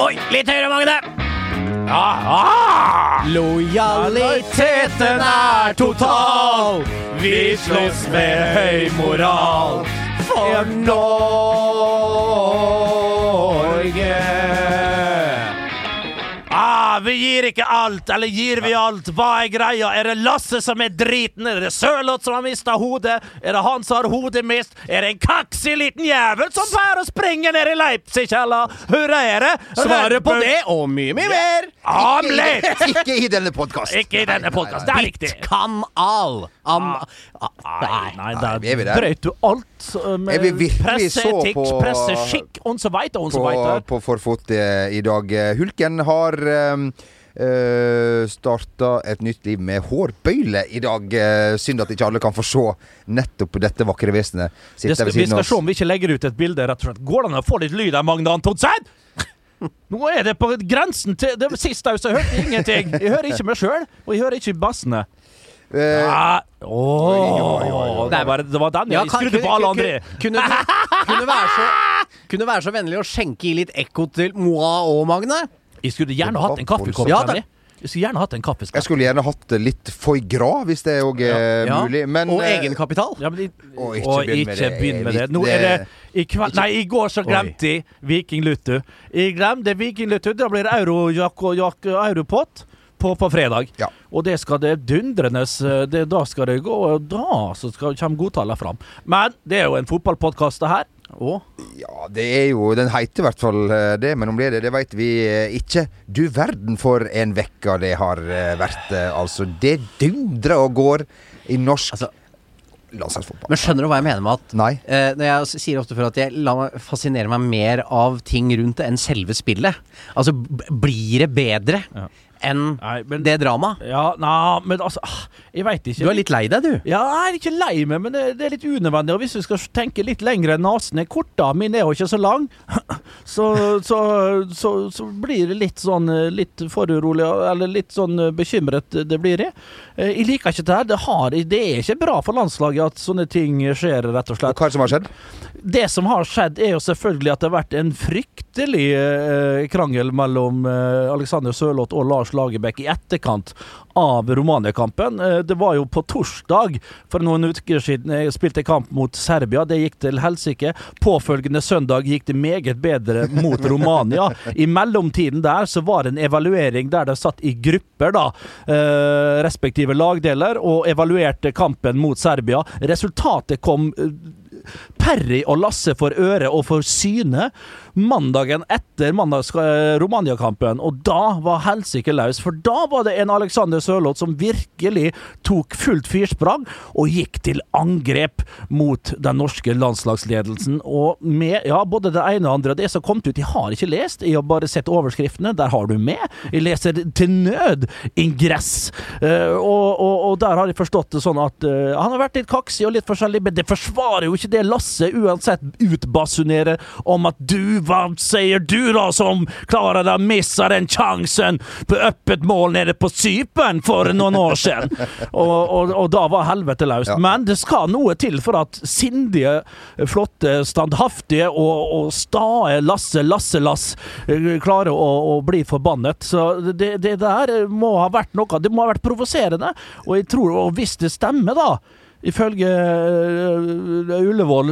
Oi, litt høyere, Magne. Lojaliteten total. Vi slåss med høy moral For Norge. Vi gir ikke alt, eller gir vi alt? Hva greia? Det Lasse som driten? Det Sørloth som har mistet hodet? Det han som har hodet mist? Det en kaksig liten jævel som bare springer ned I Leipzig, eller? Hur det? Svaret på det, og mye mer. Om litt! Ikke I denne podcasten. Ikke I denne podcasten, det riktig. Kanal. Nei, der er vi der? brøt du alt Er vi virkelig så presseetikk, på- presseskikk, og så veit og så veit. På forfot I dag. Hulken har starta et nytt liv med hårbøyle I dag. Synd at ikke alle kan få se nettopp dette vakre vesenet. Vi skal se om vi ikke legger ut et bilde, rett og slett. Går det an å få litt lyd av Magne Antonsen? Nå det på grensen til det siste så jeg hørte ingenting. Jeg hører ikke meg selv, og jeg hører ikke bassene. Det var den jeg skrudde på alle andre. Kunne være så vennlig å skjenke I litt ekko til Moa og Magne? Jeg skulle gjerne hatt en kaffekopp. Ja, jeg skulle gjerne hatt en kaffekopp. Jeg skulle gjerne hatt litt foie gras, hvis det også mulig. Men, og egenkapital. Ja, men ikke begynn med det. Nå det I kveld, nei, I går så glemte jeg Viking Lutu. Jeg glemte Viking Lutu. Da blir det Europott på fredag. Ja. Og det skal det dundrenes, da skal det gå, og da så kommer godtallet fram. Men det jo en fotballpodcast det her. Ja, det jo den heter I hvert fall det, men om det vet vi ikke. Du verden for en vekka det har vært. Altså, det dundrer og går I norsk landslagsfotball. Men skjønner du hva jeg mener med at Nei. Når jeg sier ofte for at jeg fascinerer meg mer av ting rundt det enn selve spillet. Altså, blir det bedre enn det drama? Ja, men altså, jeg vet ikke. Du litt lei deg, du? Ja, jeg ikke lei meg, men det litt unødvendig. Og hvis vi skal tenke litt lengre enn nasen kort da, min jo ikke så lang, så blir det litt sånn, litt for urolig, eller litt sånn bekymret det blir det. Jeg liker ikke det her. Det ikke bra for landslaget at sånne ting skjer, rett og slett. Og hva som har skjedd? Det som har skjedd jo selvfølgelig at det har vært en fryktelig krangel mellom Alexander Sørloth og Lars Lagerbäck I etterkant av Romania-kampen. Det var jo på torsdag for noen uker siden jeg spilte kamp mot Serbia. Det gikk til helsike. Påfølgende søndag gikk det meget bedre mot Romania. I mellomtiden der så var det en evaluering der det satt I grupper da, respektive lagdeler, og evaluerte kampen mot Serbia. Resultatet kom Perry og Lasse for øre og for syne mandagen etter Romania-kampen, og da var helsike løs, for da var det en Alexander Sørloth som virkelig tok fullt fyrsprang og gikk til angrep mot den norske landslagsledelsen, og med, både det ene og andre, det som kom ut, jeg har ikke lest, jeg har bare sett overskriftene, der har du med, jeg leser til nød ingress, og der har jeg forstått det sånn at han har vært litt kaksig og litt forskjellig, men det forsvarer jo ikke det Lasse uansett utbasunerer om at hva sier du da som klarer å missa den chansen på öppet mål nede på Cypern for noen år siden og da var helvete løst men det skal noe til for at sindige, flotte, standhaftige og stae Lasse klarer å bli forbannet så det der må ha vært noe, det må ha vært provoserende og jeg tror, og hvis det stemmer da ifølge Ullevål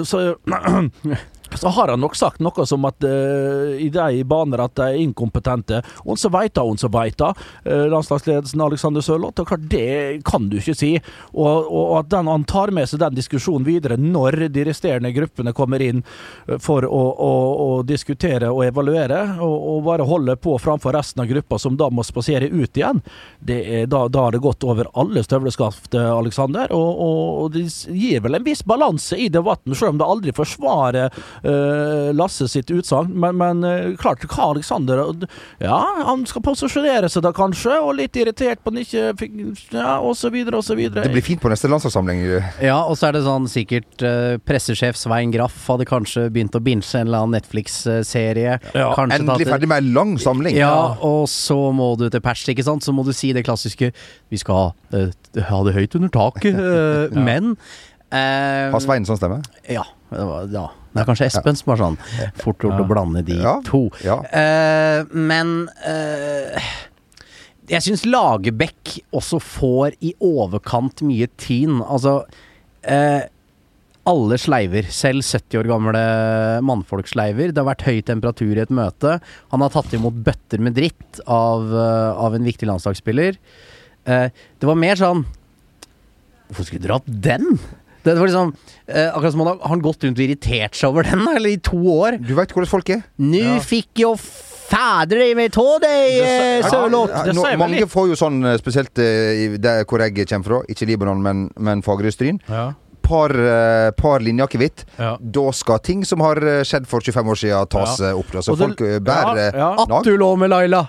så har han nok sagt noe som at I de baner at de inkompetente og så vet landslagsledelsen Alexander Sørloth og klart det kan du ikke si og at han tar med seg den diskusjonen videre når de resterende gruppene kommer inn for å diskutere og evaluere og bare holde på framfor resten av gruppa som da må spasere ut igjen da har det gått over alle støvleskaft Alexander og det gir vel en viss balanse I debatten selv om det aldri forsvarer Lasse sitt utsagn men klart Alexander han skal posisjonere seg da kanskje og litt irritert på han ikke fikk, og så videre og så videre Det blir fint på neste landslagssamling og så det sånn sikkert pressesjef Svein Graff hadde kanskje begynt å binge en eller annen Netflix-serie endelig ferdig med en lang samling og så må du til pers, ikke sant? Så må du si det klassiske vi skal ha det høyt under taket men har Svein sånn stemme? ja Det er kanskje Espen som var sånn fort gjort å blande de to. Men jeg synes Lagerbäck også får i overkant mye tin. Altså alle sleiver, selv 70 år gamle mannfolksleiver. Det har vært høy temperatur i et møte. Han har tatt imot bøtter med dritt av en viktig landslagsspiller. Det var mer sånn hvorfor skulle du dra opp den? Det var liksom akkurat som har han gått rundt og irritert seg over den eller i 2 år. Du vet hvordan folk er. Nu fikk jo fader i meg tå deg Sørloth. Mange får jo sånn, spesielt der hvor jeg kommer fra, ikke Libanon, men Fagerøstryn. Par linjer kvitt. Da skal ting som har skjedd for 25 år siden tas opp. Så folk bærer At du lå med Laila.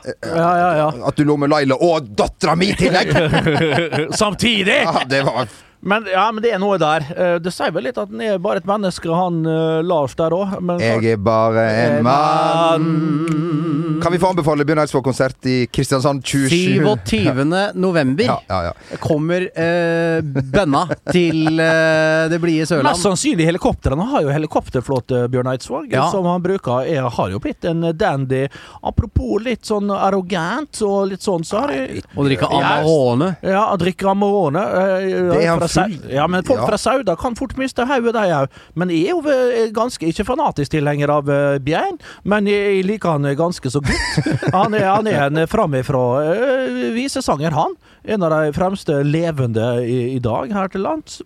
At du lå med Laila og dattera mi til deg! Samtidig! Det var... Men det er noe der. Det sier vel litt at han er bare et menneske, han Lars der også. Jeg er bare en mann. Kan vi få anbefale Bjørn Eidsvåg-konsert i Kristiansand 27. november kommer Bønna til det blide Sørland. Mest sannsynlig helikopterne har jo helikopterflåte Bjørn Eidsvåg, som han bruker. Jeg har jo blitt en dandy. Apropos litt sånn arrogant og litt sånn så har jeg... Og drikker Amarone. Ja, drikker Amarone. Det er han Ja, men folk fra Sauda kan fort miste hodet der, ja. Men jeg er jo ganske ikke fanatisk tilhenger av Bjørn, men jeg liker han ganske så godt. Han er en framifrå visesanger, han. En av de fremste levende i dag her til lands.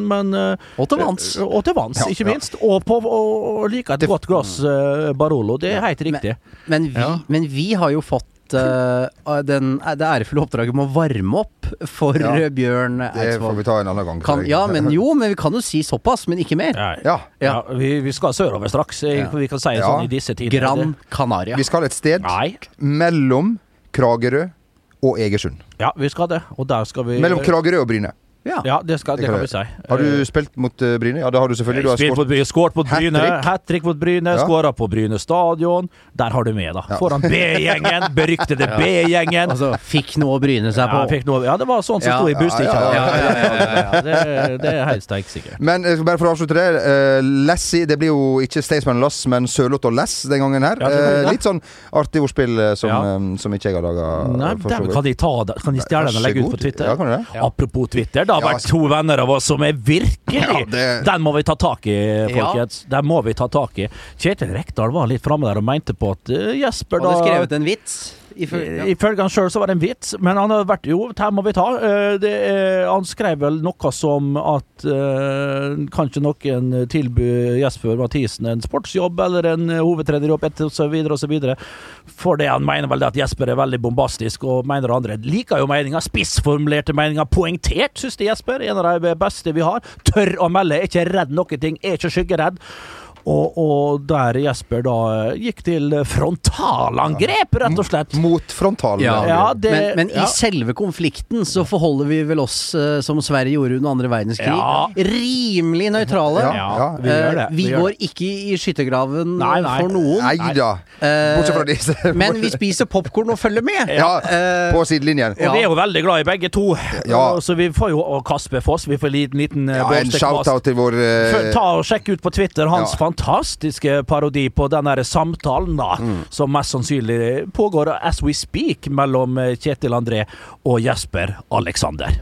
Og til vanns. Og til vanns, ikke minst. Og liker et godt glass Barolo. Det er helt riktig. Men vi har jo fått det ærefulle oppdraget med å varme opp for Bjørn Eidsvåg. Det får vi ta en annen gang. Men vi kan jo si såpass, men ikke mer. Vi skal sørover straks. Vi kan si sånn i disse tider. Gran Canaria. Vi skal et sted mellom Kragerø og Egersund. Ja, vi skal det. Og der skal vi... Mellom Kragerø og Bryne. Ja, det kan vi si. Har du spilt mot Bryne? Ja, det har du selvfølgelig. Du har skåret mot Bryne, hat-trick mot Bryne, skåret på Bryne stadion. Der har du med da. Foran B-gjengen, beryktede B-gjengen. Altså, fikk noe å bryne seg på. Det var sånn som stod i busstikket. Det er helt sterkt sikkert. Men bare for å avslutte det, Lassie, det blir jo ikke Staysman Lass, men Sørloth og Lass den gangen her. Litt sånn artig ordspill som ikke jeg har laget. Nei, kan de stjerne den og legge ut på Twitter? Ja, kan du det? Apropos Twitter, det har vært 2 venner av oss som er virkelig den må vi ta tak i, folkens. Den må vi ta tak i. Kjetil Rekdal var litt fremme der og mente på at Jesper da... Hadde skrevet en vits. Ifølge han selv så var det en vits, men han har vært her må vi ta. Han skrev vel noe som at kanskje noen tilbyr Jesper Mathisen en sportsjobb eller en hovedtrenerjobb og så videre. For det han mener vel det at Jesper er veldig bombastisk, og mener andre liker jo meninger, spissformulerte meninger, poengtert, synes det Jesper, en av de beste vi har. Tør å melde, er ikke redd noen ting, er ikke skyggeredd. Og der Jesper da gikk til frontalangrep, rett og slett. Mot frontalangrep. Men i selve konflikten så forholder vi vel oss som Sverige gjorde under andre verdenskrig rimelig nøytrale. Vi gjør det. Vi går ikke i skyttergraven for noen. Neida. Bortsett fra disse. Men vi spiser popcorn og følger med. På sidelinjen. Og vi er jo veldig glad i begge to. Så vi får jo Kasper Foss, vi får en liten en shout-out til vår ta og sjekk ut på Twitter hans fantastiske parodi på den der samtalen da, som mest sannsynlig pågår as we speak mellom Kjetil André og Jesper Alexander.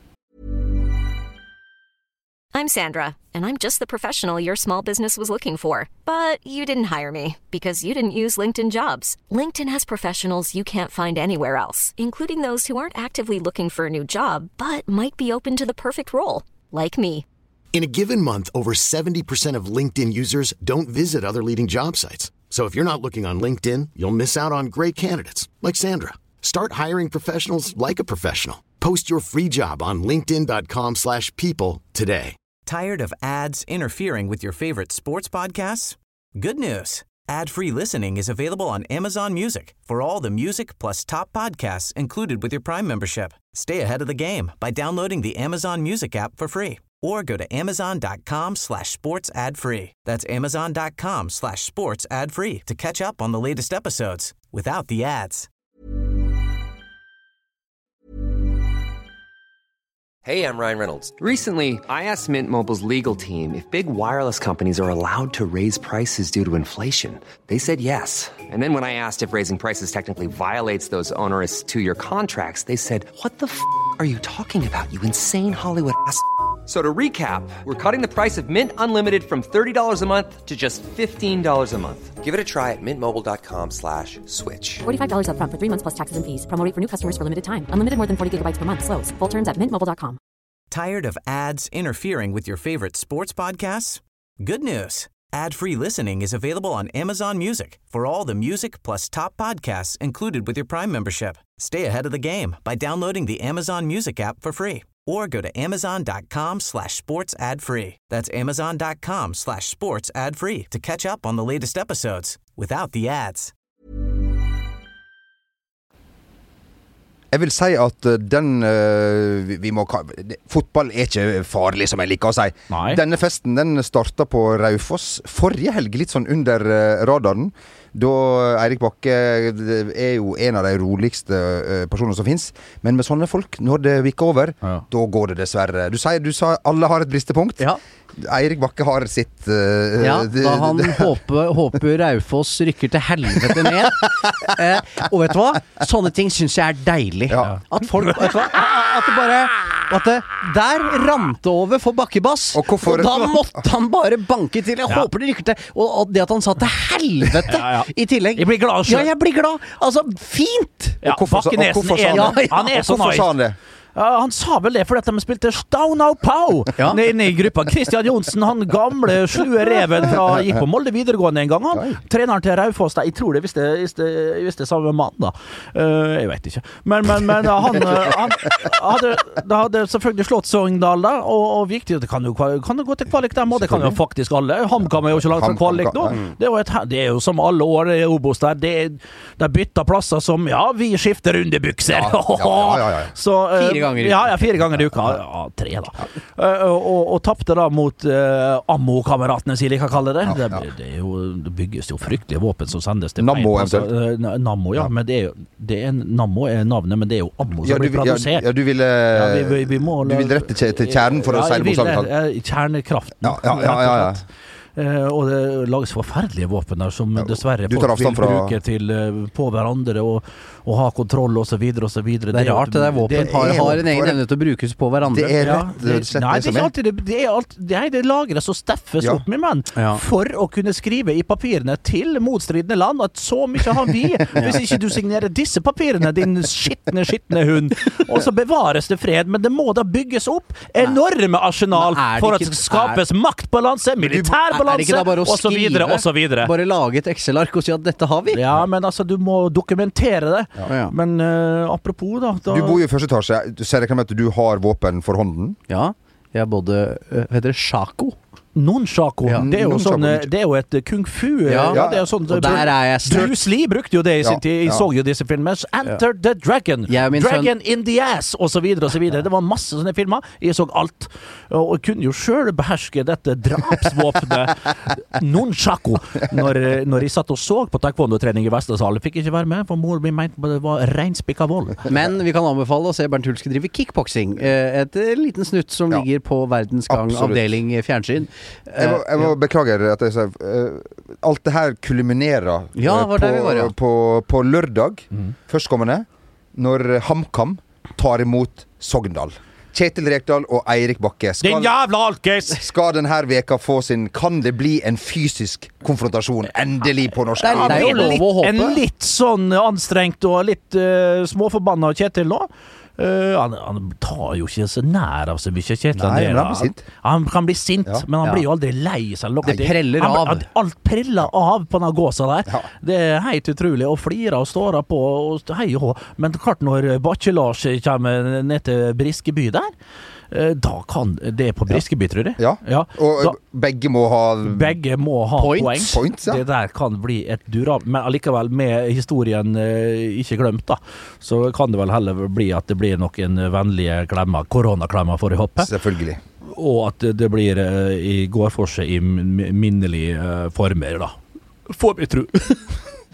I'm Sandra, and I'm just the professional your small business was looking for. But you didn't hire me because you didn't use LinkedIn Jobs. LinkedIn has professionals you can't find anywhere else, including those who aren't actively looking for a new job, but might be open to the perfect role, like me. In a given month, over 70% of LinkedIn users don't visit other leading job sites. So if you're not looking on LinkedIn, you'll miss out on great candidates like Sandra. Start hiring professionals like a professional. Post your free job on linkedin.com/people today. Tired of ads interfering with your favorite sports podcasts? Good news. Ad-free listening is available on Amazon Music for all the music plus top podcasts included with your Prime membership. Stay ahead of the game by downloading the Amazon Music app for free. Or go to amazon.com/sports ad free. That's amazon.com/sports ad free to catch up on the latest episodes without the ads. Hey, I'm Ryan Reynolds. Recently, I asked Mint Mobile's legal team if big wireless companies are allowed to raise prices due to inflation. They said yes. And then when I asked if raising prices technically violates those onerous 2-year contracts, they said, "What the f*** are you talking about, you insane Hollywood ass?" So to recap, we're cutting the price of Mint Unlimited from $30 a month to just $15 a month. Give it a try at mintmobile.com/switch. $45 up front for 3 months plus taxes and fees. Promo rate for new customers for limited time. Unlimited more than 40 gigabytes per month. Slows full terms at mintmobile.com. Tired of ads interfering with your favorite sports podcasts? Good news. Ad-free listening is available on Amazon Music for all the music plus top podcasts included with your Prime membership. Stay ahead of the game by downloading the Amazon Music app for free or go to amazon.com/sports ad free. That's amazon.com/sports ad free to catch up on the latest episodes without the ads. Jeg vil si at vi må fotball ikke farlig, som jeg liker å si. Nei. Denne festen, den startet på Raufoss forrige helg, litt sånn under radaren. Da Eirik Bakke jo en av de roligste personene som finnes. Men med sånne folk, når det vikker over, da går det dessverre. Du sa alle har et bristepunkt. Ja. Eirik Bakke har sitt da han håper Raufoss rykker til helvete ned. Og vet du hva? Sånne ting synes jeg deilig. Ja. At folk, vet du hva? At det der rant det over for Bakkebass. Og da måtte han bare banke til. Jeg håper det rykker til. Og det at han sa til helvete i tillegg. Jeg blir glad selv. Ja, jeg blir glad. Altså, fint. Bakkenesen han så hvorfor sa han det? Han sa vel det fordi at de spilte Staunau Pau inne i gruppa. Christian Johnsen, han gamle slue reven gikk på Molde videregående en gang. Han treneren til Raufoss, jeg tror det visste samme mann da. Jeg vet ikke. Men han hadde selvfølgelig slått Sogndal da, og viktig, det kan jo gå til kvalik der, og det kan jo faktisk alle. HamKam jo ikke laget for kvalik nå. Det jo som alle år i Obos der, det bytta plasser som, vi skifter rundebukser. Så 4 ganger i uka. 3 da. Og tappte da mot Ammo-kameratene, sier jeg kan kalle det. Det bygges jo fryktelige våpen som sendes til Nammo, Nammo, men Nammo navnet, men det jo Ammo som blir produsert. Du vil rette til kjernen for å si det bokstavelig. Kjernekraften. Ja. Og det lages forferdelige våpen der som dessverre folk vil bruke på hverandre og ha kontroll og så videre og så videre. Det rart det der våpen har en egen evne til å brukes på hverandre. Det rett og slett det som det lagres og steffes opp med menn for å kunne skrive i papirene til motstridende land at så mye har vi, hvis ikke du signerer disse papirene, din skitne hund, og så bevares det fred, men det må da bygges opp enorme arsenal for at det skapes maktbalanse, militærbalanse og så videre og så videre. Bare lage et Excel-ark og si at dette har vi. Ja, men altså du må dokumentere det. Men apropos da Du bor jo i første etasje. Du ser det med at du har våpen for hånden. Ja, jeg både heter det Shako. Nunchaku. Det er jo et kung fu. Det er jo sånn, og der jeg Bruce Lee brukte jo det i sin tid. Jeg så jo disse filmene. Enter the Dragon. Dragon in the ass, og så videre og så videre. Det var masse sånne filmer. Jeg så alt. Og jeg kunne jo selv beherske dette drapsvåpenet Nunchaku når jeg satt og så på taekwondo-trening i Vestlandshallen. Fikk ikke være med, for mor min mente det var reinspikka vold. Men vi kan anbefale å se Bernt Hulske drive kickboksing. Et liten snutt som ligger på Verdens Gang avdeling fjernsyn. Jeg må beklager at jeg sier alt det her kulminerer på lørdag førstkommende når HamKam tar imot Sogndal. Kjetil Rekdal og Eirik Bakke Din jævla alkes! Skal denne veka få kan det bli en fysisk konfrontasjon endelig på norsk? Det er jo lov å håpe. En litt sånn anstrengt og litt småforbanna Kjetil nå. Han tar jo ikke så nær av så mye Kjetil. Nei, men han blir sint. Han kan bli sint, men han blir jo aldri lei seg. Det preller av. Alt preller av på denne gåsa der. Det helt utrolig. Og flirer og står på og hei og hå. Men klart når Bakke-Lars kommer ned til Briskeby der, da kan det på Briskeby, tror jeg. Ja. Og begge må ha poeng. Points, Det der kan bli et durab, men allikevel med historien ikke glemt da, så kan det vel heller bli at det blir noen vennlige koronaklemmer for å hoppe. Selvfølgelig. Og at det blir går for seg i minnelige former da. Får vi tro.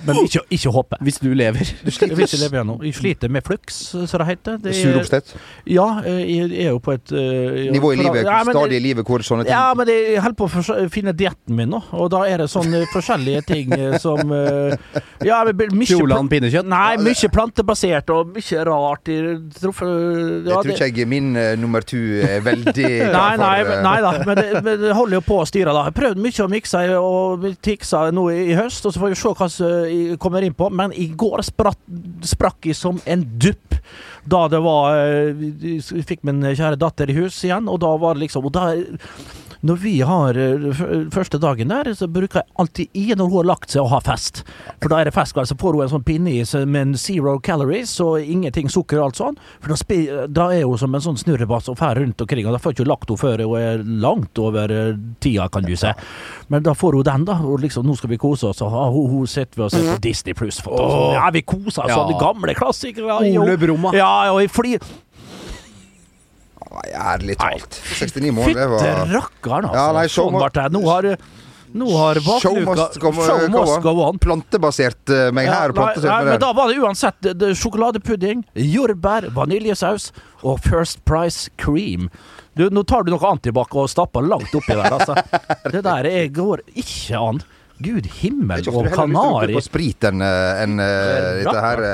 Men ikke håpe. Hvis du lever. Jeg vil ikke leve igjen nå. Jeg sliter med flux, så det heter. Sur oppstett? Ja, jeg er jo på et nivå i livet, stadig i livet, hvor sånne ting... Ja, men jeg holder på å finne dietten min nå, og da er det sånne forskjellige ting som Fjoland pinnekjøtt? Nei, mye plantebasert og mye rart. Jeg tror ikke jeg min nummer 2 er veldig Nei da, men det holder jo på å styre da. Jeg prøvde mye å mikse og tikse nå i høst, og så får vi se hva jeg kommer inn på, men i går sprakk jeg som en dupp da det var jeg fikk min kjære datter i hus igjen, og da var det liksom og da, når vi har første dagen der, så bruker jeg alltid når hun har lagt seg og ha fest, for da er det festkveld, så får hun en sånn pinne i seg med 0 calories og ingenting sukker og alt sånn, for da er hun som en sånn snurrebass og fer rundt omkring, og da får ikke hun lagt henne før hun er langt over tida, kan du se, men da får hun den da, og liksom nå skal vi kose oss, og hun sitter ved og ser på Disney Plus, ja, vi koser oss, de gamle klassikere, Ole Brumma, ja, og jeg flyr ærlig talt 69 måneder, det var Fytte rakkeren, altså. Ja, nei, nå har show must go on. Plantebasert meg her men da var det uansett sjokoladepudding, jordbær, vaniljesaus og First Price cream. Nå tar du noe antibac og stapper langt oppi der, altså. Det der går ikke an. Gud, himmel og kanari. På sprit enn dette her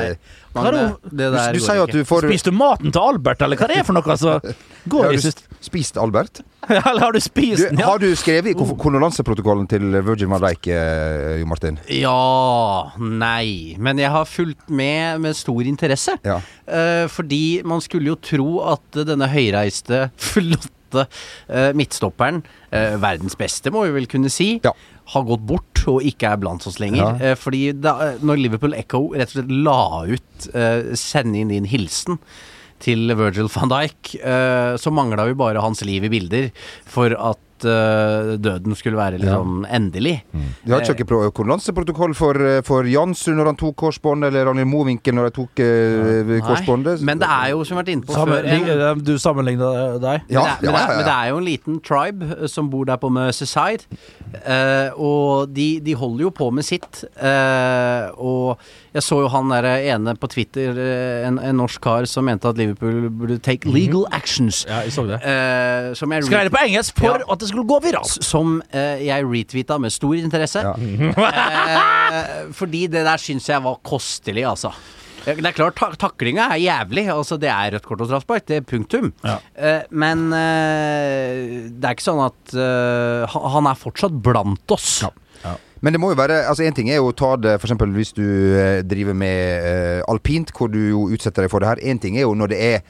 du sier at du får... Spiste du maten til Albert, eller hva det for noe? Altså, har du spist Albert? Eller har du spist den? Ja. Har du skrevet kondolanseprotokollen til Virgil van Dijk, Jo Martin? Ja, nei. Men jeg har fulgt med stor interesse. Ja. Fordi man skulle jo tro at denne høyreiste, flotte midtstopperen, verdens beste må vi vel kunne si, har gått bort og ikke er blant oss lenger. Fordi når Liverpool Echo rett og slett la ut sende inn din hilsen til Virgil van Dijk, så manglet vi bare hans liv i bilder for at døden skulle være liksom endelig. Du har ikke kondolanseprotokoll for Jansson når han tok korsbånd, eller Ragnhild Mowinckel når han tok korsbåndet? Men det er jo, som vi har vært inne på før, du sammenligner deg? Men det er jo en liten tribe som bor der på Merseyside, og de holder jo på med sitt, og jeg så jo han der ene på Twitter, en norsk kar som mente at Liverpool burde take legal actions. Ja, jeg så det. Skrev det på engelsk for at det skulle gå viralt. Som jeg retweetet med stor interesse. Fordi det der synes jeg var kostelig, altså. Det er klart, taklinga er jævlig. Altså, det er rødt kort og straffespark, det er punktum. Men det er ikke sånn at han er fortsatt blant oss. Men det må jo være, altså en ting er jo å ta det, for eksempel hvis du driver med alpint, hvor du jo utsetter deg for det her. En ting er jo når det er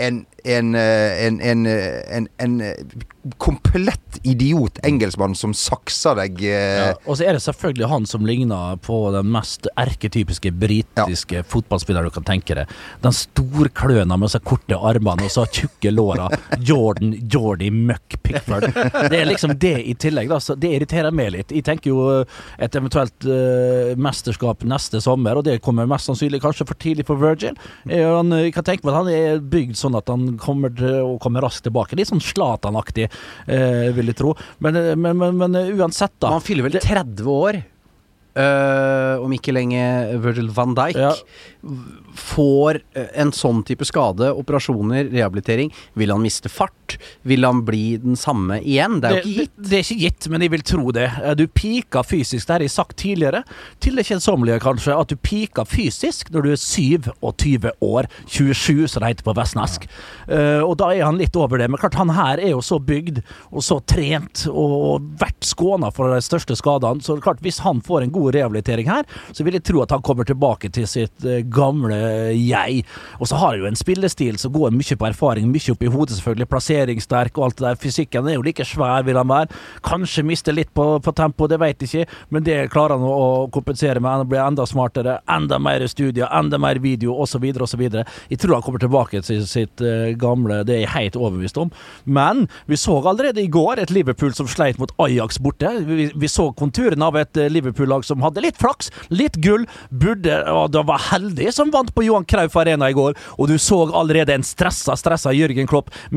en komplett idiot engelskmann som sakser deg og så er det selvfølgelig han som ligner på den mest erketypiske britiske fotballspilleren du kan tenke deg. Den storkløna med så korte armene og så tjukke låra. Jordi Muck Pickford. Det er liksom det i tillegg da, så det irriterer meg litt. Jeg tenker jo et eventuelt mesterskap neste sommer, og det kommer mest sannsynlig kanskje for tidlig for Virgil. Jeg kan tenke meg at han er bygd sånn at han kommer til å komme raskt tilbake. Litt sånn Zlatan-aktig, vil jeg tro. Men uansett da. Han fyller vel 30 år, om ikke lenge Virgil van Dijk får en sånn type skade, operasjoner, rehabilitering. Vil han miste fart? Vil han bli den samme igjen? Det er jo ikke gitt. Det er ikke gitt, men jeg vil tro det. Du piker fysisk, det har jeg sagt tidligere, til det kjedsommelige kanskje, at du piker fysisk når du er 27 år, 27 som det heter på vestnesk. Og da er han litt over det, men klart han her er jo så bygd og så trent og vært skånet for de største skadene, så klart hvis han får en god rehabilitering her, så vil jeg tro at han kommer tilbake til sitt gamle jeg. Og så har jeg jo en spillestil som går mye på erfaring, mye opp i hodet selvfølgelig, plasseringssterk og alt det der. Fysikken er jo like svær, vil han være. Kanskje miste litt på tempo, det vet jeg ikke, men det klarer han å kompensere med. Han blir enda smartere, enda mer studier, enda mer video, og så videre, og så videre. Jeg tror han kommer tilbake til sitt gamle, det er jeg helt overbevist om. Men vi så allerede i går et Liverpool som sleit mot Ajax borte. Vi så konturen av et Liverpool-lag som hadde litt flaks, litt gull, og det var heldig som vant på Johan Cruyff Arena i går, og du så allerede en stressa Jürgen Klopp med capsen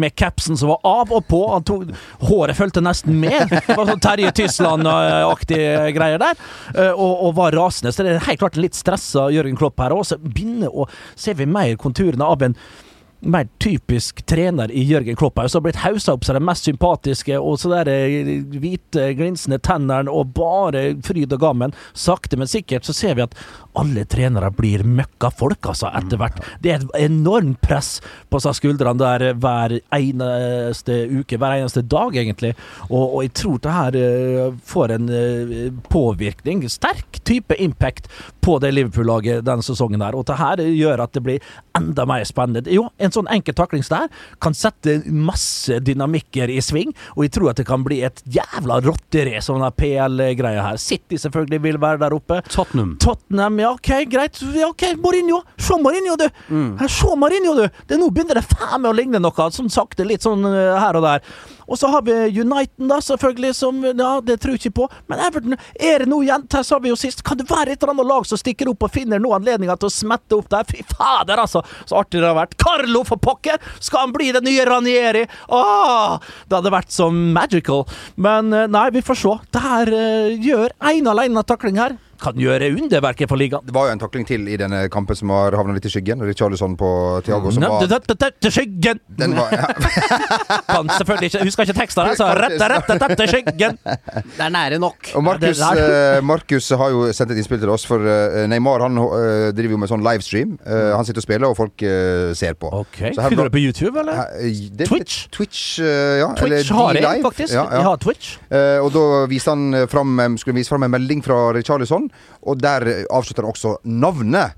sminkedressen som var av og på. Håret følte nesten med. Det var sånn Terje Tysland-aktige greier der. Og var rasende. Så det er helt klart litt stresset Jørgen Klopp her. Og så ser vi mer konturene av en mer typisk trener i Jørgen Klopp her, så har blitt hauset opp så det mest sympatiske, og så der hvite, glinsende tenneren, og bare fryd og gammen. Sakte, men sikkert så ser vi at alle trenere blir møkka folk, altså, etter hvert. Det er et enormt press på seg skuldrene der hver eneste uke, hver eneste dag, egentlig. Og jeg tror det her får en påvirkning, sterk type impact på det Liverpool-laget denne sesongen her, og det her gjør at det blir enda mer spennende. Jo, en sånn enkel taklings der kan sette masse dynamikker i sving, og jeg tror at det kan bli et jævla rotteri, sånne PL-greier her. City selvfølgelig vil være der oppe. Tottenham, ja, ok, greit. Ja, ok, Mourinho. Se Mourinho, du. Se Mourinho, du. Nå begynner det faen med å ligne noe, som sagt, litt sånn her og der. Og så har vi United da, selvfølgelig, som, ja, det tror jeg ikke på. Men Everton, er det noe igjen? Her sa vi jo sist, kan det være et eller annet lag som stikker opp og finner noen anledninger til å smette opp der? Fy fader, altså. Så artig det har vært. Carlo for pokker! Skal han bli den nye Ranieri? Det hadde vært så magical. Men nei, vi får se. Det her gjør en alene takling her. Kan gjøre underverket for ligaen. Det var jo en takling til i denne kampen som har havnet litt i skyggen. Richarlison på Thiago som var... skyggen! Den var, ja. Kan selvfølgelig ikke, husker ikke teksten her, så rette skyggen! Det er nære nok. Og Markus har jo sendt et innspill til oss, for Neymar, han driver jo med sånn livestream. Han sitter og spiller, og folk ser på. Ok, finner du det på YouTube, eller? Twitch? Twitch, ja. Twitch har jeg, faktisk. Ja. Jeg har Twitch. Og da viste han skulle vise frem en melding fra Richarlison, og der avslutter han også navnet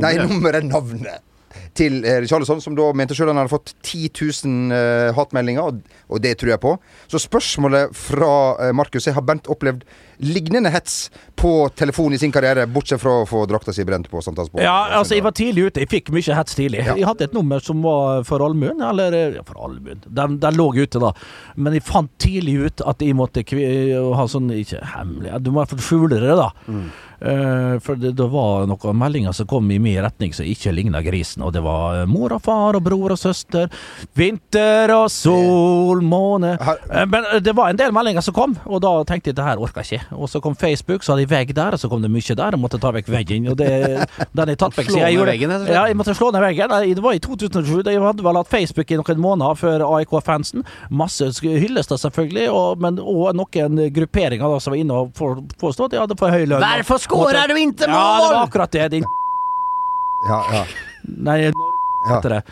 til Richarlison, som da mente selv han hadde fått 10 000 hatmeldinger, og det tror jeg på. Så spørsmålet fra Markus er: har Bent opplevd lignende hets på telefon i sin karriere, bortsett fra å få drakta si brent på Sankthansborg? Ja, altså jeg var tidlig ute, jeg fikk mye hets tidlig. Ja. Jeg hadde et nummer som var for allmuen, for allmuen. Den lå ute da. Men jeg fant tidlig ut at jeg måtte ha sånn, ikke hemmelig, du må i hvert fall skjule det da. For det var noen meldinger som kom i min retning som ikke lignet grisen, og det var mor og far og bror og søster, vinter og sol, måne. Men det var en del meldinger som kom, og da tenkte jeg, det her orker jeg ikke. Og så kom Facebook, så hadde jeg vegg der, og så kom det mye der, og måtte ta vekk veggen, og den er tatt vekk. Jeg måtte slå ned veggen. Det var i 2007, jeg hadde vel hatt Facebook i noen måneder før AIK-fansen. Masse hyllester selvfølgelig, men også noen grupperinger da, som var inne og påstod at jeg hadde for høy lønn. Hvorfor skårer du ikke mål? Ja, det var akkurat det, din Ja. Nei, heter det.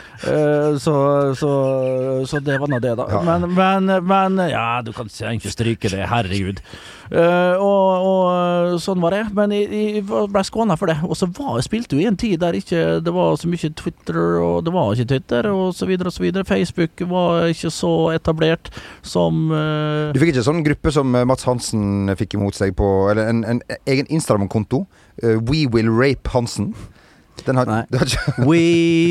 Så det var nå det da. Ja. Men ja, du kan ikke stryke det, herregud. Og sånn var det. Men jeg ble skånet for det. Og så spilte jo i en tid der ikke det var så mye Twitter, og det var ikke Twitter, og så videre og så videre. Facebook var ikke så etablert som Du fikk ikke sånn gruppe som Mats Hansen fikk imot seg på, eller en egen Instagram-konto, We Will Rape Hansen. We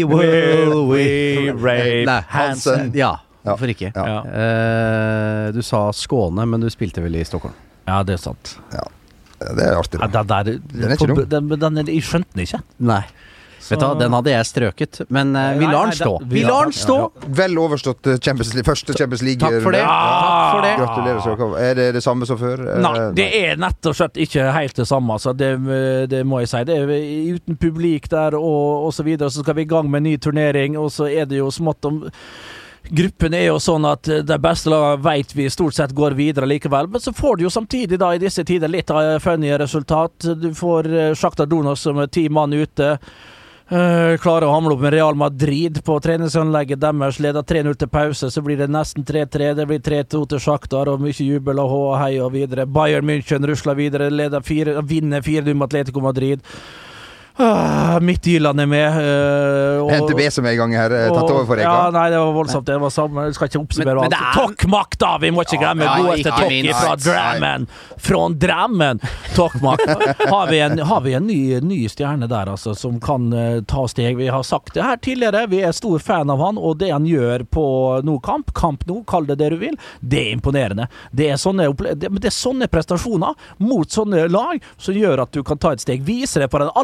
rape Hansen. Ja, hvorfor ikke? Ja. Du sa Skåne, men du spilte vel i Stockholm? Ja, det er sant. Ja, det er artig. Den er ikke dum. Jeg skjønte den ikke. Nei. Vet du, den hadde jeg strøket, men vi lar den stå. Vi lar den stå. Vel overstått første Champions League. Takk for det. Takk for det. Gratulerer. Er det samme som før? Nei, det er nett og slett ikke helt det samme. Altså. Det må jeg si. Det er uten publik der og så videre. Så skal vi i gang med en ny turnering, og så er det jo smått om... Gruppen er jo sånn at de beste lagene vet vi stort sett går videre likevel, men så får du jo samtidig da i disse tider litt av funny resultat. Du får Shakhtar Donetsk som 10 mann ute, klarer å hamle opp med Real Madrid på treningsanlegget deres, leder 3-0 til pause, så blir det nesten 3-3, det blir 3-2 til Shakhtar og mye jubel og hei og videre. Bayern München rusler videre, vinner 4-0 med Atletico Madrid. Midtjylland er med. NTB som er i gang her, tatt over for Eka. Ja, nei, det var voldsomt. Det var samme. Jeg skal ikke oppsummere alt. Tokmak, da! Vi må ikke glemme godeste Tokki fra Drammen. Fra Drammen! Tokmak. Har vi en ny stjerne der, altså, som kan ta steg. Vi har sagt det her tidligere. Vi er stor fan av han, og det han gjør på kamp nå, kall det du vil, det er imponerende. Det er sånne prestasjoner mot sånne lag som gjør at du kan ta et steg. Viser det på den aller største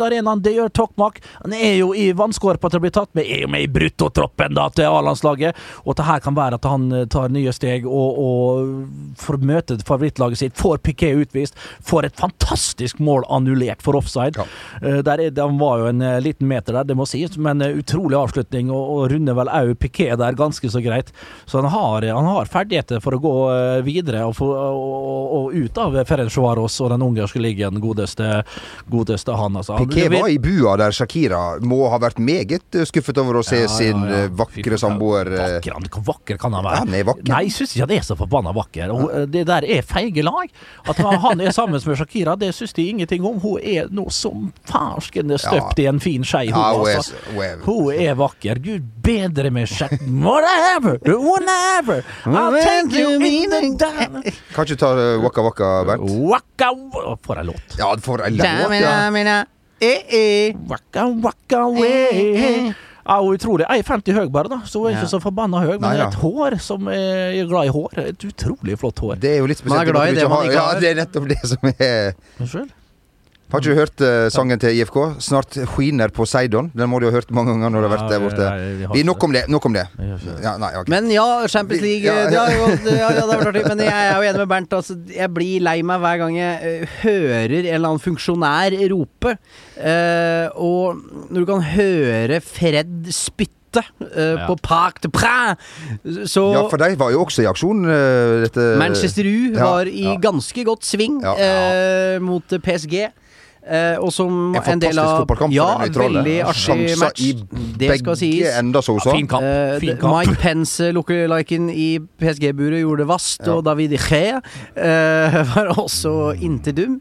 beste arenaen, det gjør Tokmak. Han er jo i vannskorpa til å bli tatt med, er jo med i bruttotroppen da til A-landslaget, og det her kan være at han tar nye steg og får møte favorittlaget sitt, får Piqué utvist, får et fantastisk mål annullert for offside. Han var jo en liten meter der, det må sies, men utrolig avslutning, og runder vel også Piqué der ganske så greit. Så han har ferdigheter for å gå videre og ut av Ferencvaros og den ungarske ligaen, godeste han. Altså. Piqué var i bua der Shakira må ha vært meget skuffet over å se sin vakre samboer. Hvor vakker kan han være? Han er vakker. Nei, jeg synes ikke han er så forbanna vakker. Det der er feige lag. At han er sammen med Shakira, det synes de ingenting om. Hun er noe som farskende støpt i en fin skei. Hun er vakker. Gud bedre med Shakira. Whatever. I'll take you in the down. Kan ikke ta Waka Waka, Bernt? Waka, for en låt. Ja, for en låt, ja. Waka Waka way. Ja, utrolig. Jeg er 50 høy bare da, så hun er ikke så forbanna høy, men det er et hår som er glad i hår. Et utrolig flott hår. Det er jo litt spesielt. Man er glad i det man ikke har. Ja, det er nettopp det som er... Unnskyld? Har ikke du hørt sangen til IFK? Snart skiner på Seidon. Den må du ha hørt mange ganger når du har vært der borte. Nok om det. Ja, nei, okay. Men ja, Champions League, det har vært artig. Men jeg er jo enig med Bernt. Altså, jeg blir lei meg hver gang jeg hører en eller annen funksjonær rope. Og når du kan høre Fred spytte på Parc de Princes. Så ja, for de var jo også i aksjon. Manchester U var i ganske godt sving mot PSG. Og som en del av veldig artig match. Det skal sies. Fin kamp. Mike Pence lookaliken i PSG-buret gjorde vast, og David Gea var også inte dum.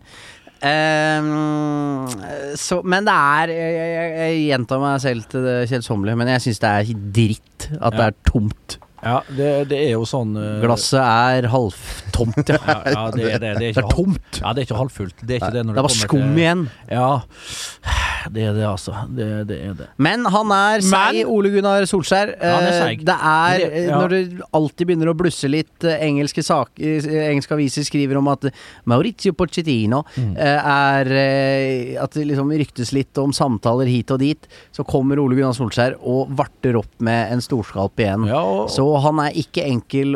Men det er jeg gjentar meg selv til det kjedsommelige, men jeg synes det er dritt at det er tomt. Ja, det er jo sånn glasset er halvtomt, ja, det er ikke tomt. Ja, det er ikke halvfullt. Det er ikke det når det var skum igjen. Ja, det er det altså. Det er det. Men han er seig, Ole Gunnar Solskjær. Han er seig. Det er, når det alltid begynner å blusse litt, engelske aviser skriver om at Mauricio Pochettino at det liksom ryktes litt om samtaler hit og dit, så kommer Ole Gunnar Solskjær og varter opp med en storskalp igjen. Ja, så han er ikke enkel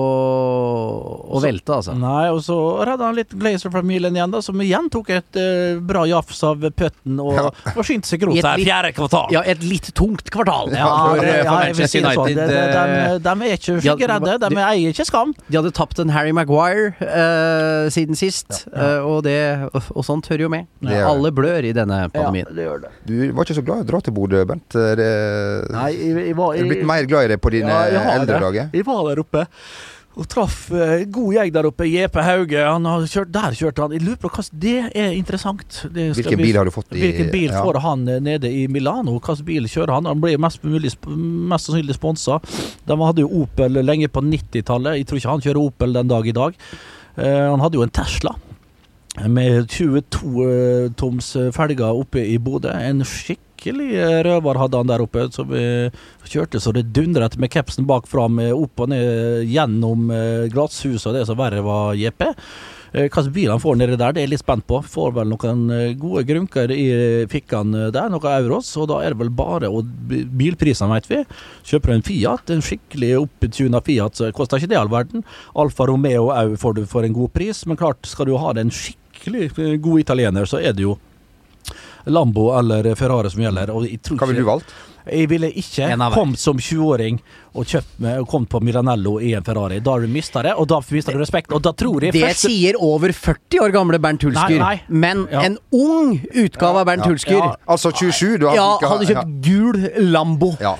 å velte, altså. Nei, og så redde han litt Glazer-familien igjen da, som igjen tok et bra jafs av pøtten og forsynte seg grovt her, 4. kvartal. Ja, et litt tungt kvartal. For Manchester United. De er ikke skyggeredde, de eier ikke skam. De hadde tapt en Harry Maguire siden sist, og sånt hører jo med. Alle blør i denne pandemien. Ja, det gjør det. Du var ikke så glad i å dra til Bodø, Bent? Nei, jeg var... Er du blitt mer glad i det på dine eldre dager? Jeg var der oppe og traff god jeg der oppe, JP Hauge. Han har kjørte han. Jeg lurer på hva det er interessant. Hvilken bil har du fått i? Hvilken bil får han nede i Milano? Hvilken bil kjører han? Han ble mest sannsynlig sponset. De hadde jo Opel lenge på 90-tallet. Jeg tror ikke han kjører Opel den dag i dag. Han hadde jo en Tesla med 22 toms felger oppe i Bodø. En skikkelig røver hadde han der oppe, så vi kjørte så det dundret med kapsen bak fram, opp og ned gjennom glasshuset, og det så verre var JP. Hva bil han får nede der, det er jeg litt spent på. Får vel noen gode grunker i fikkene der, noen euros, og da er det vel bare, og bilprisene vet vi, kjøper en Fiat, en skikkelig opptuna Fiat, så koster ikke det all verden. Alfa Romeo får du for en god pris, men klart, skal du ha en skikkelig god italiener, så er det jo Lambo eller Ferrari som gjelder. Og jeg tror hva ville du valgt? Jeg ville ikke kommet som 20-åring og kommet på Milanello i en Ferrari. Da har du mistet det, og da mister du respekt. Og da tror jeg det sier over 40 år gamle Bernt Hulsker. Nei. Men en ung utgave av Bernt Hulsker. Altså 27, du hadde kjøpt gul Lambo. Ja.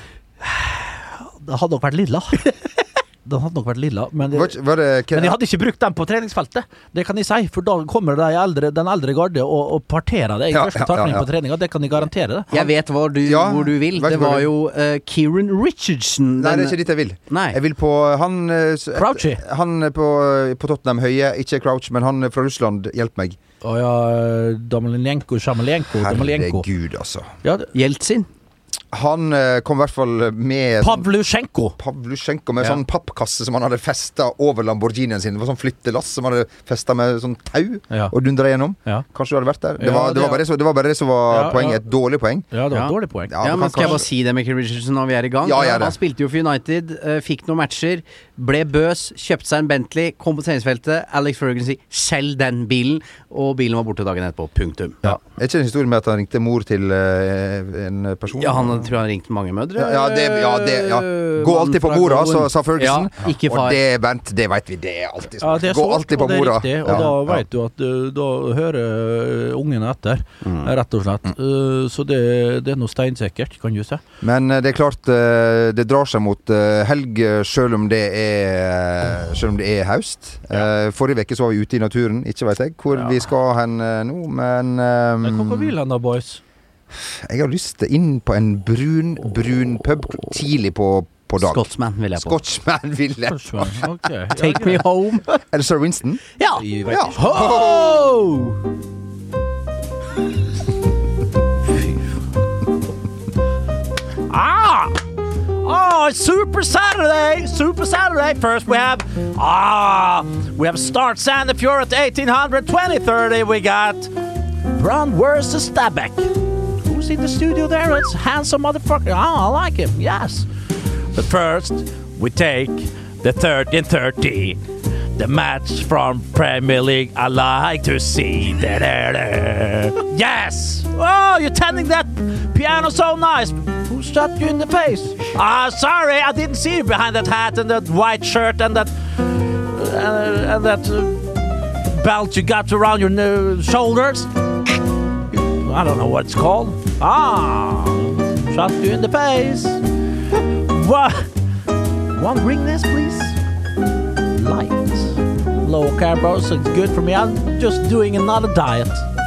Det hadde nok vært lilla. Den hadde nok vært lilla, men jeg hadde ikke brukt den på treningsfeltet. Det kan jeg si, for da kommer den eldre garde og parterer det i første takning på treninga. Det kan jeg garantere det. Jeg vet hvor du vil. Det var jo Kieran Richardson. Nei, det er ikke dit jeg vil. Nei. Jeg vil på Crouchy. Han på Tottenham Høye, ikke Crouch, men han fra Russland, hjelp meg. Damelenko. Herregud, altså. Jeltsin. Han kom I hvert fall med Pavlusjenko med sånn pappkasse som han hadde festet over Lamborghinien sin. Det var sånn flyttelass som han hadde festet med sånn tau og dundret gjennom. Kanskje du hadde vært der? Det var bare det som var poenget. Et dårlig poeng. Ja, det var et dårlig poeng. Ja, men skal jeg bare si det med Michael Richardson når vi I gang? Ja, han spilte jo for United, fikk noen matcher, ble bøs, kjøpte seg en Bentley, kom på treningsfeltet, Alex Ferguson sier, selg den bilen, og bilen var borte dagen etterpå. Punktum. Ja. Ikke en historie med at han ringte mor til en person? Ja, han tror han ringte mange mødre. Gå alltid på mora, sa Ferguson. Ja, ikke far. Og det, Bent, det vet vi, det alltid sånn. Gå alltid på mora. Det er riktig, og da vet du at da hører ungene etter, rett og slett. Så det noe steinsikkert, kan du si. Men det klart, det drar seg mot helg, selv om det er høst. Forrige veke så var vi ute I naturen, ikke vet jeg hvor vi skal hen nå, men Hvor vil han da, boys? Jeg har lyst til inn på en brun pub tidlig på dag. Scotsman vil jeg på. Scotsman vil jeg på. Okay. Take me home. Er det Sir Winston? Ja. Ho! Oh, Super Saturday! Super Saturday! First we have Start Sandefjord at 1800, 2030. We got Brand versus Stabæk. Who's in the studio there? It's handsome motherfucker. I like him, yes. But first, we take the 13:30. The match from Premier League I like to see. Yes! Oh, you're tending that piano so nice. Who shot you in the face? Sorry, I didn't see you behind that hat and that white shirt and that belt you got around your shoulders. I don't know what it's called. Shot you in the face. What? One ring this, please. Light. Low carb, so it's good for me. I'm just doing another diet.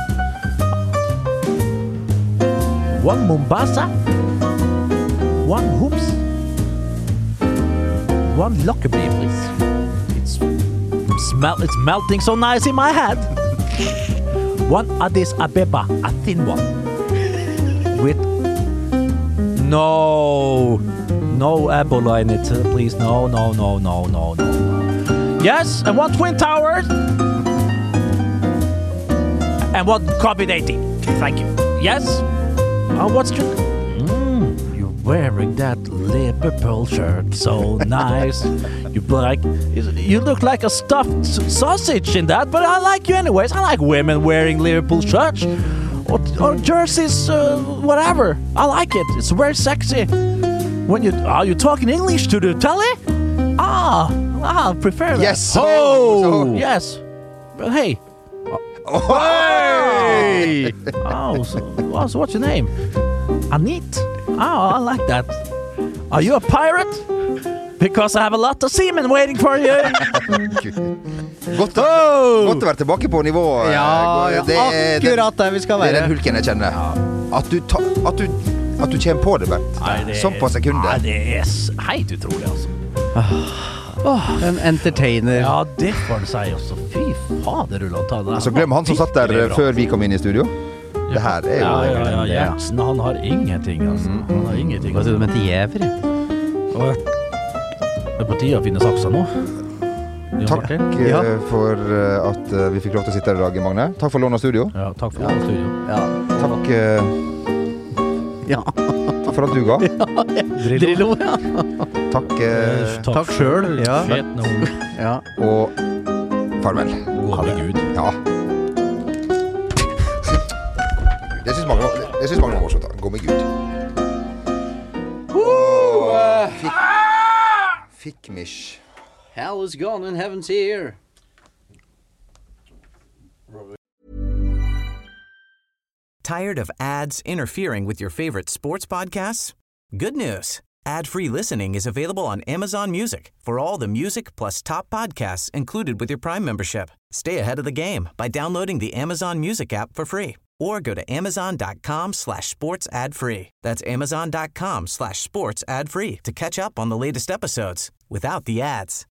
One Mombasa. One hoops. One Lockerbie, please. It's melting so nice in my head. One Addis Abeba, a thin one. With no Ebola in it, please. No. Yes, and one Twin Towers. And one COVID-18. Thank you. Yes. What's your... you're wearing that Liverpool shirt. So nice. You look like a stuffed sausage in that, but I like you anyways. I like women wearing Liverpool shirts. Or jerseys, whatever. I like it. It's very sexy. Are you talking English to the telly? I prefer that. Yes. Oh, yes. But hey. Hey. So what's your name? Anit. I like that. Are you a pirate? Because I have a lot of seamen waiting for you. Godt å være tilbake på nivå. Akkurat der vi skal være. Det den hulken jeg kjenner. At du kommer på det, Bert. Sånn på sekundet. Det helt utrolig, altså. En entertainer. Ja, det får du si også. Fy fader, Ulland, ta det. Så glem han som satt der før vi kom inn I studio. Det her jo... Ja, Gjertsen, han har ingenting, altså. Han har ingenting. Hva sier du med til jæver? Det på tiden å finne saksa nå. Takk for at vi fikk lov til å sitte her I dag, Magne. Takk for lån av studio. Ja, takk for lån av studio. Takk for at du ga. Drillo, ja. Takk selv. Ja. Og farvel. Gå med Gud. Ja. Det synes mange var morsomt. Gå med Gud. Fikkmish. Hell is gone and heaven's here. Tired of ads interfering with your favorite sports podcasts? Good news. Ad-free listening is available on Amazon Music for all the music plus top podcasts included with your Prime membership. Stay ahead of the game by downloading the Amazon Music app for free or go to amazon.com/sports ad free. That's amazon.com/sports ad free to catch up on the latest episodes without the ads.